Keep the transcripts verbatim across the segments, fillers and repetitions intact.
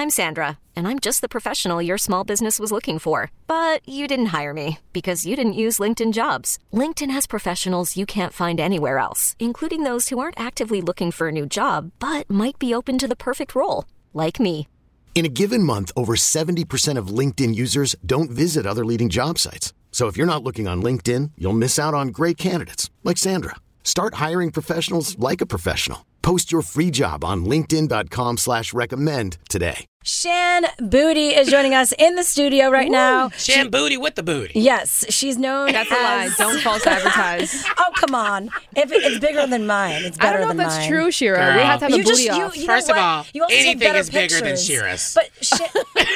I'm Sandra, and I'm just the professional your small business was looking for. But you didn't hire me because you didn't use LinkedIn Jobs. LinkedIn has professionals you can't find anywhere else, including those who aren't actively looking for a new job, but might be open to the perfect role, like me. In a given month, over seventy percent of LinkedIn users don't visit other leading job sites. So if you're not looking on LinkedIn, you'll miss out on great candidates like Sandra. Start hiring professionals like a professional. Post your free job on linkedin.com slash recommend today. Shan Boody is joining us in the studio right Ooh, now. Shan she, Boody with the booty. Yes, she's known That's as... a lie. Don't false advertise. Oh, come on. If it, it's bigger than mine. It's better than mine. I don't know if that's true, Shira. Girl. We have to have you a booty just, off. You, you First of all, you also anything is pictures. bigger than Shira's. But Shan,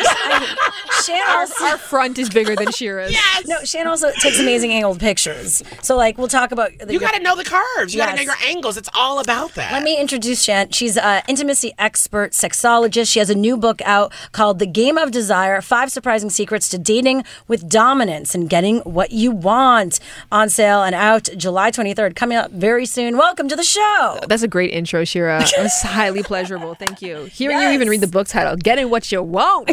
I, Shan our, also... our front is bigger than Shira's. Yes. No, Shan also takes amazing angled pictures. So, like, we'll talk about... The, you got to know the curves. You yes. got to know your angles. It's all about that. Let me introduce Shan. She's an intimacy expert, sexologist. She has a new book out called The Game of Desire, Five Surprising Secrets to Dating with Dominance and Getting What You Want. On sale and out July twenty-third. Coming up very soon. Welcome to the show. That's a great intro, Shira. It was highly pleasurable. Thank you. Hearing Yes. you even read the book title, Getting What You Want.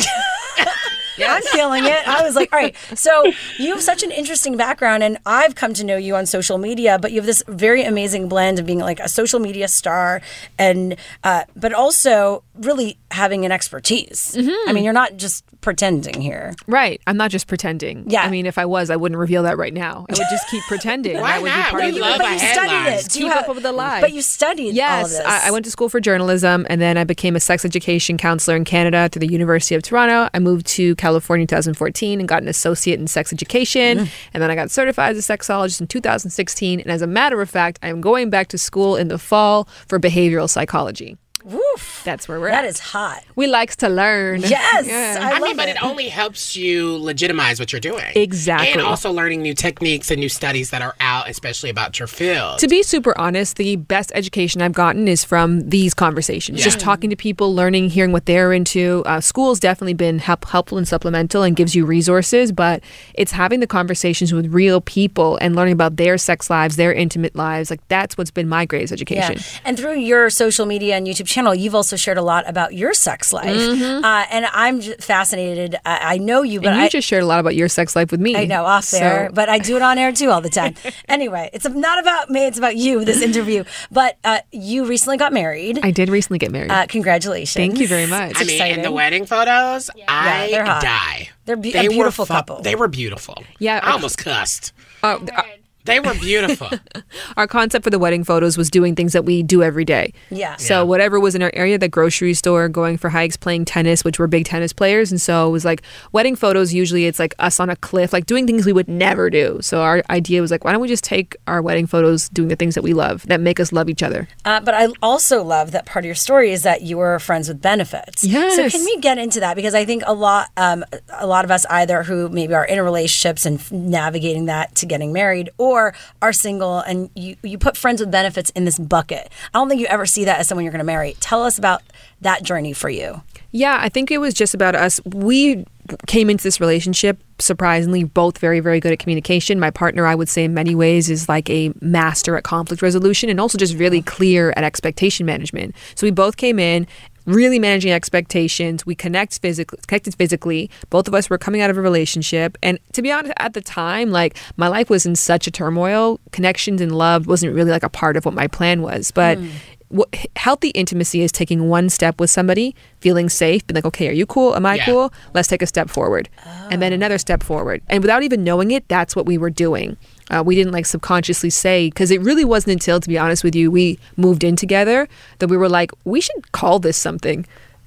Yeah, I'm feeling it. I was like, all right. So you have such an interesting background, and I've come to know you on social media. But you have this very amazing blend of being like a social media star, and uh, but also really having an expertise. Mm-hmm. I mean, you're not just pretending here, right? I'm not just pretending. Yeah. I mean, if I was, I wouldn't revel that right now. I would just keep pretending. Why that would not? Be part We of the love but our you studied headlines. it. Do you Keep have- up with the lie. But you studied yes, all of this. I, I went to school for journalism, and then I became a sex education counselor in Canada through the University of Toronto. I moved to California in two thousand fourteen and got an associate in sex education, mm. and then I got certified as a sexologist in two thousand sixteen. And as a matter of fact, I am going back to school in the fall for behavioral psychology. Woof. That's where we're That at. is hot. We likes to learn. Yes. Yeah. I, I love mean, but it. it only helps you legitimize what you're doing. Exactly. And also learning new techniques and new studies that are out, especially about your field. To be super honest, the best education I've gotten is from these conversations. Yeah. Just talking to people, learning, hearing what they're into. Uh, school's definitely been help, helpful and supplemental and gives you resources, but it's having the conversations with real people and learning about their sex lives, their intimate lives. Like, that's what's been my greatest education. Yeah. And through your social media and YouTube channel, you've also shared a lot about your sex life. Mm-hmm. Uh, and I'm just fascinated. I, I know you, but and you I just shared a lot about your sex life with me. I know, off air, So- but I do it on air too all the time. Anyway, it's not about me, it's about you, this interview. But uh, you recently got married. I did recently get married. Uh, congratulations. Thank you very much. I mean, exciting. in the wedding photos, I Yeah, they're hot. die. They're be- they a beautiful were fu- couple. They were beautiful. Yeah, I I- almost cussed. Uh, uh, They were beautiful. Our concept for the wedding photos was doing things that we do every day. Yeah. So Yeah. whatever was in our area, the grocery store, going for hikes, playing tennis, which we're big tennis players. And so it was like wedding photos, usually it's like us on a cliff, like doing things we would never do. So our idea was like, why don't we just take our wedding photos doing the things that we love, that make us love each other? Uh, but I also love that part of your story is that you were friends with benefits. Yes. So can we get into that? Because I think a lot, um, a lot of us either who maybe are in relationships and f- navigating that to getting married, or are single, and you you put friends with benefits in this bucket. I don't think you ever see that as someone you're going to marry. Tell us about that journey for you. Yeah, I think it was just about us. We came into this relationship surprisingly both very, very good at communication. My partner, I would say in many ways, is like a master at conflict resolution and also just really clear at expectation management. So we both came in really managing expectations. We connect physically, connected physically. Both of us were coming out of a relationship. And to be honest, at the time, like my life was in such a turmoil. Connections and love wasn't really like a part of what my plan was. But mm. what, healthy intimacy is taking one step with somebody, feeling safe, being like, okay, are you cool? Am I Yeah. cool? Let's take a step forward. Oh. And then another step forward. And without even knowing it, that's what we were doing. Uh, we didn't like subconsciously say, because it really wasn't until, to be honest with you, we moved in together that we were like, we should call this something.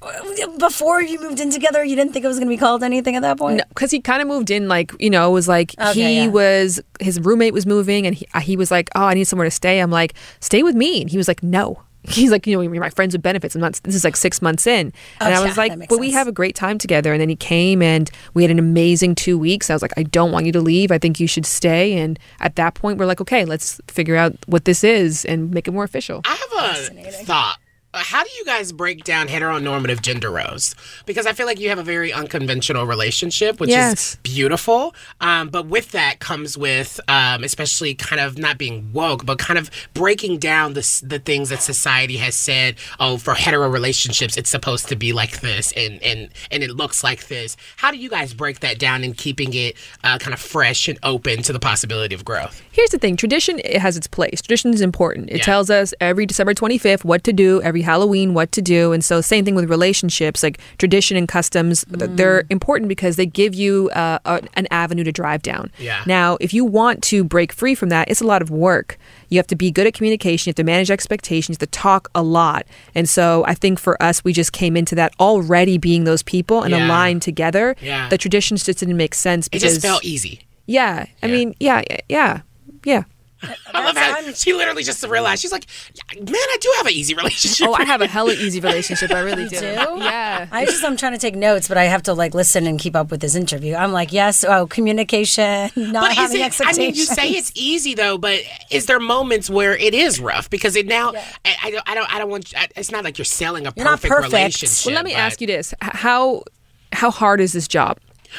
Before you moved in together, you didn't think it was going to be called anything at that point? No, because he kind of moved in like, you know, it was like Okay, he yeah. was, his roommate was moving and he, uh, he was like, oh, I need somewhere to stay. I'm like, stay with me. And he was like, no. He's like, you know, you're my friends with benefits. I'm not, this is like six months in. Oh, And I yeah, was like, that makes but we sense. have a great time together. And then he came and we had an amazing two weeks. I was like, I don't want you to leave. I think you should stay. And at that point, we're like, okay, let's figure out what this is and make it more official. I have a thought. how do you guys break down heteronormative gender roles? Because I feel like you have a very unconventional relationship, which Yes. is beautiful. Um, but with that comes with, um, especially kind of not being woke, but kind of breaking down the s- the things that society has said. Oh, for hetero relationships, it's supposed to be like this, and and and it looks like this. How do you guys break that down and keeping it uh, kind of fresh and open to the possibility of growth? Here's the thing. Tradition, it has its place. Tradition is important. It Yeah. tells us every December twenty-fifth what to do, every Halloween what to do. And so same thing with relationships, like tradition and customs, th- they're important because they give you uh, a, an avenue to drive down. Yeah. Now, if you want to break free from that, it's a lot of work. You have to be good at communication. You have to manage expectations. You have to talk a lot. And so I think for us, we just came into that already being those people and Yeah. aligned together. Yeah. The traditions just didn't make sense It because just felt easy. Yeah. I Yeah. mean, yeah, yeah, yeah. I love how she literally just realized, she's like, "Yeah, man, I do have an easy relationship. Oh, I have a hella easy relationship. I really do. do? Yeah. I just I'm trying to take notes, but I have to like listen and keep up with this interview. I'm like, yes, oh, communication, not But is having it, I expectations. mean, you say it's easy though, but is there moments where it is rough? Because it now, I, I don't, I don't, I don't want. I, it's not like you're selling a You're not perfect, perfect. relationship. Well, let me but, ask you this: H- how how hard is this job?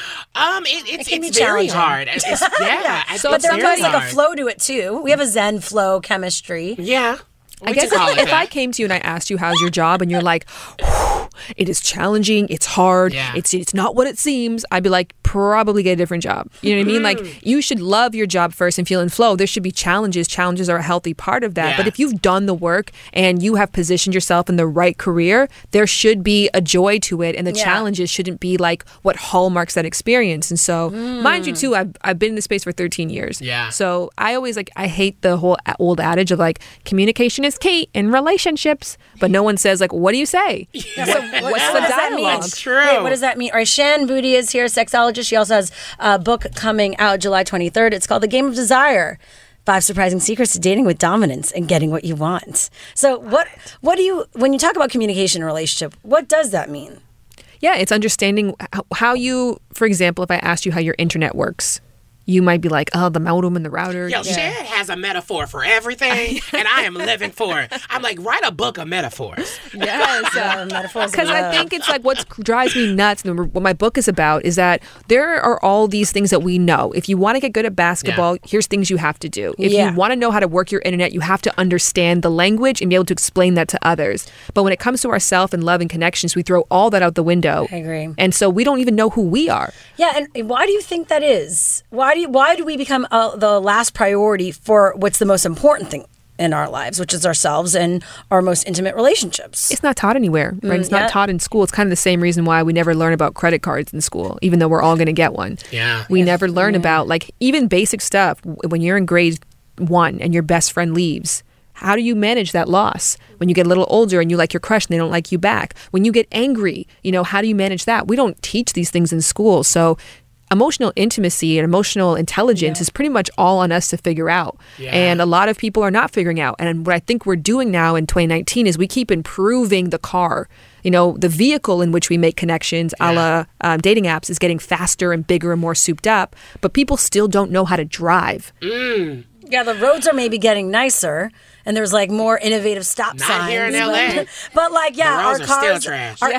Um, it, it's It can be it's very challenging. hard. It's, it's- yeah, I So think But there it's comes very like a hard. flow to it too. We have a Zen flow chemistry. Yeah, I we guess can call if, it if I that. came to you and I asked you how's your job, and you're like, "Whew, it is challenging, it's hard, Yeah. it's it's not what it seems, I'd be like, probably get a different job. You know what I mean? Mm. Like, you should love your job first and feel in flow. There should be challenges. Challenges are a healthy part of that. Yeah. But if you've done the work and you have positioned yourself in the right career, there should be a joy to it, and the Yeah. challenges shouldn't be like what hallmarks that experience. And so, mind you, too, I've I've been in this space for thirteen years. Yeah. So I always like I hate the whole a- old adage of like communication is key in relationships, but no one says like, what do you say? Yeah, so what, What's what the does that mean? dialogue? It's true. Wait, what does that mean? All right, Shan Booty is here, sexologist. She also has a book coming out July twenty-third. It's called The Game of Desire. Five surprising secrets to dating with dominance and getting what you want. So what what do you when you talk about communication in a relationship, what does that mean? Yeah, it's understanding how, how you, for example, if I asked you how your internet works, you might be like, oh, the modem and the router. Yo, Shan has a metaphor for everything, and I am living for it. I'm like, write a book of metaphors. Yes. Uh, metaphors of Because I love. think it's like what drives me nuts, and what my book is about, is that there are all these things that we know. If you want to get good at basketball, here's things you have to do. If Yeah. you want to know how to work your internet, you have to understand the language and be able to explain that to others. But when it comes to ourself and love and connections, we throw all that out the window. I agree. And so we don't even know who we are. Yeah, and why do you think that is? Why do you, why do we become uh, the last priority for what's the most important thing in our lives, which is ourselves and our most intimate relationships? It's not taught anywhere, right? It's not yeah. taught in school. It's kind of the same reason why we never learn about credit cards in school, even though we're all going to get one. Yeah. We never learn about, like, even basic stuff. W- When you're in grade one and your best friend leaves, how do you manage that loss? When you get a little older and you like your crush and they don't like you back. When you get angry, you know, how do you manage that? We don't teach these things in school. So emotional intimacy and emotional intelligence is pretty much all on us to figure out. Yeah. And a lot of people are not figuring out. And what I think we're doing now in twenty nineteen is we keep improving the car. You know, the vehicle in which we make connections, a la um, dating apps, is getting faster and bigger and more souped up. But people still don't know how to drive. Yeah, the roads are maybe getting nicer, and there's like more innovative stop Not signs. here in L A. But, but like, yeah, The our roads are still cars trash. are-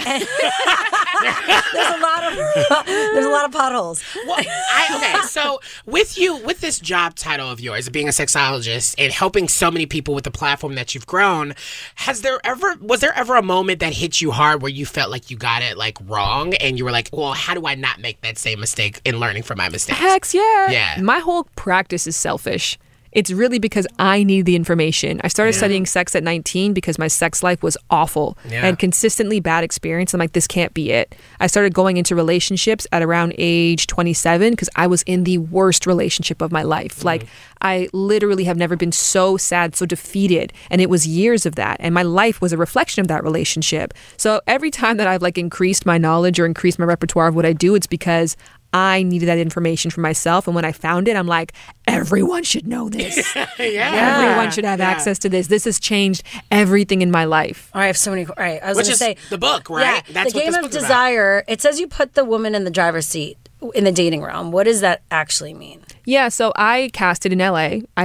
there's a lot of there's a lot of potholes. Well, I, okay, so with you, with this job title of yours, being a sexologist and helping so many people with the platform that you've grown, has there ever, was there ever a moment that hit you hard where you felt like you got it like wrong and you were like, well, how do I not make that same mistake in learning from my mistakes? Hex, yeah. Yeah. My whole practice is selfish. It's really because I need the information. I started Yeah. studying sex at nineteen because my sex life was awful. Yeah. I had consistently bad experience. I'm like, this can't be it. I started going into relationships at around age twenty-seven because I was in the worst relationship of my life. Mm-hmm. Like, I literally have never been so sad, so defeated. And it was years of that. And my life was a reflection of that relationship. So every time that I've like increased my knowledge or increased my repertoire of what I do, it's because I needed that information for myself. And when I found it, I'm like, everyone should know this. Yeah. Everyone should have Yeah. access to this. This has changed everything in my life. All right, I have so many. All right, I was Which going to is say the book, right? Yeah, That's the what game this of book's about. desire. It says you put the woman in the driver's seat in the dating realm. What does that actually mean? Yeah, so I casted in L A. I got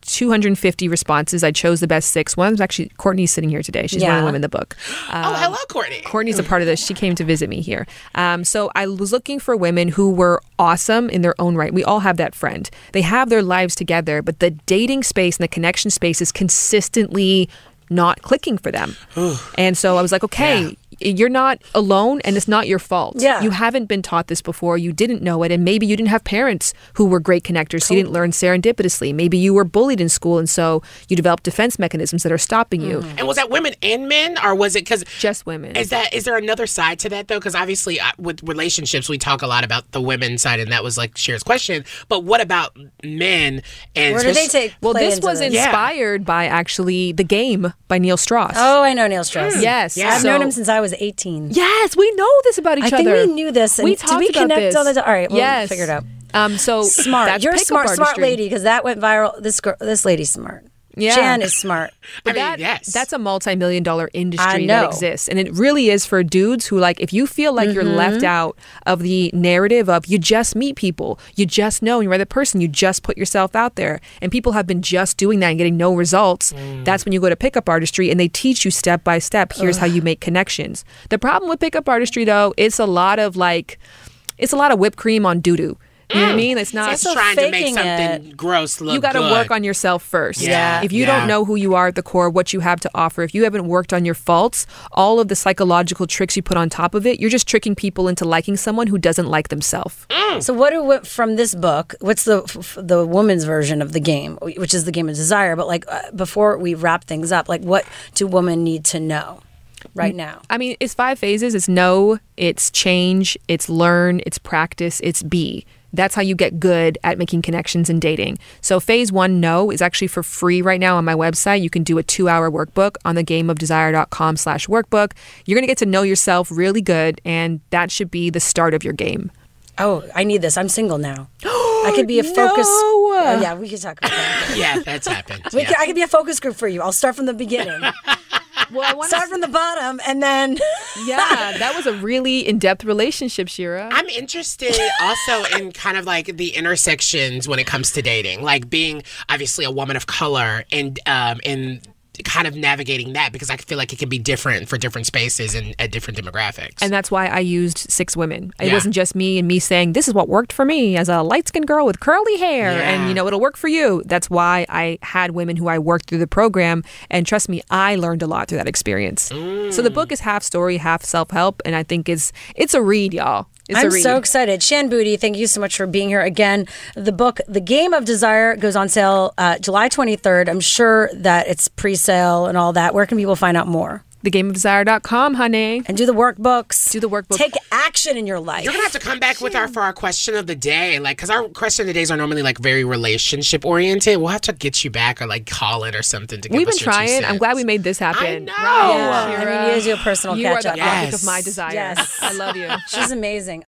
two hundred fifty responses. I chose the best six. One was actually Courtney's sitting here today. She's one of Yeah. the women in the book. Um, oh, hello, Courtney. Courtney's a part of this. She came to visit me here. Um, so I was looking for women who were awesome in their own right. We all have that friend. They have their lives together, but the dating space and the connection space is consistently not clicking for them. And so I was like, okay, yeah. you're not alone and it's not your fault. Yeah. You haven't been taught this before. You didn't know it. And maybe you didn't have parents who were great connectors. So you didn't learn serendipitously. Maybe you were bullied in school. And so you developed defense mechanisms that are stopping you. And was that women and men, or was it because Just women. Is that is there another side to that though? Because obviously uh, with relationships we talk a lot about the women's side, and that was like Shira's question. But what about men? And Where do they especially- take Well, play this into was this? Yeah. inspired by actually The Game by Neil Strauss. Oh, I know Neil Strauss. Yes. Yeah. I've So- known him since I was eighteen. Yes, we know this about each I other. think we knew this. And we did talked we about connect this. all the time? All right, we'll yes. figure it out. Um, so Smart. That's You're a pickup smart, smart artistry. lady because that went viral. This girl, this lady's smart. Yeah. Jan is smart. I mean, that, yes. That's a multi-million dollar I industry know. that exists. And it really is for dudes who, like, if you feel like you're Mm-hmm. left out of the narrative of you just meet people, you just know you're the person, you just put yourself out there. And people have been just doing that and getting no results. Mm. That's when you go to pickup artistry and they teach you step by step. Here's how you make connections. The problem with pickup artistry, though, it's a lot of like, it's a lot of whipped cream on doo-doo. You know what I mean? It's not. It's also trying to make faking something it. gross look You got to good. work on yourself first. Yeah. If you Yeah. don't know who you are at the core, what you have to offer, if you haven't worked on your faults, all of the psychological tricks you put on top of it, you're just tricking people into liking someone who doesn't like themselves. So what do we, from this book? What's the f- the woman's version of the game, which is the game of desire? But like uh, before we wrap things up, like what do women need to know right now? I mean, it's five phases. It's know, it's change, it's learn, it's practice, it's be. That's how you get good at making connections and dating. So phase one, know, is actually for free right now on my website. You can do a two-hour workbook on the gameofdesire.com slash workbook. You're going to get to know yourself really good, and that should be the start of your game. Oh, I need this. I'm single now. I could be a focus. No! Oh, yeah, we could talk about that. Yeah, that's happened. We Yeah. could, I could be a focus group for you. I'll start from the beginning. Well, I want Start from the bottom, and then Yeah, that was a really in-depth relationship, Shira. I'm interested also in kind of like the intersections when it comes to dating, like being obviously a woman of color and um and kind of navigating that, because I feel like it can be different for different spaces and at different demographics. And that's why I used six women. It Yeah. wasn't just me and me saying, this is what worked for me as a light-skinned girl with curly hair. Yeah. And, you know, it'll work for you. That's why I had women who I worked through the program. And trust me, I learned a lot through that experience. So the book is half story, half self-help. And I think it's, it's a read, y'all. It's I'm a read. so excited. Shan Boody, thank you so much for being here again. The book, The Game of Desire, goes on sale uh, July twenty-third. I'm sure that it's pre-sale and all that. Where can people find out more? the game of desire dot com, honey. And do the workbooks. Do the workbook. Take action in your life. You're gonna have to come back with our for our question of the day, like, because our question of the days are normally like very relationship oriented. We'll have to get you back or like call in or something to give We've us been your two trying. I'm cents. glad we made this happen. I know. Right, Yeah. Shira. I mean, you guys do a personal You are catch-up. the object Yes. of my desire. Yes. I love you. She's amazing.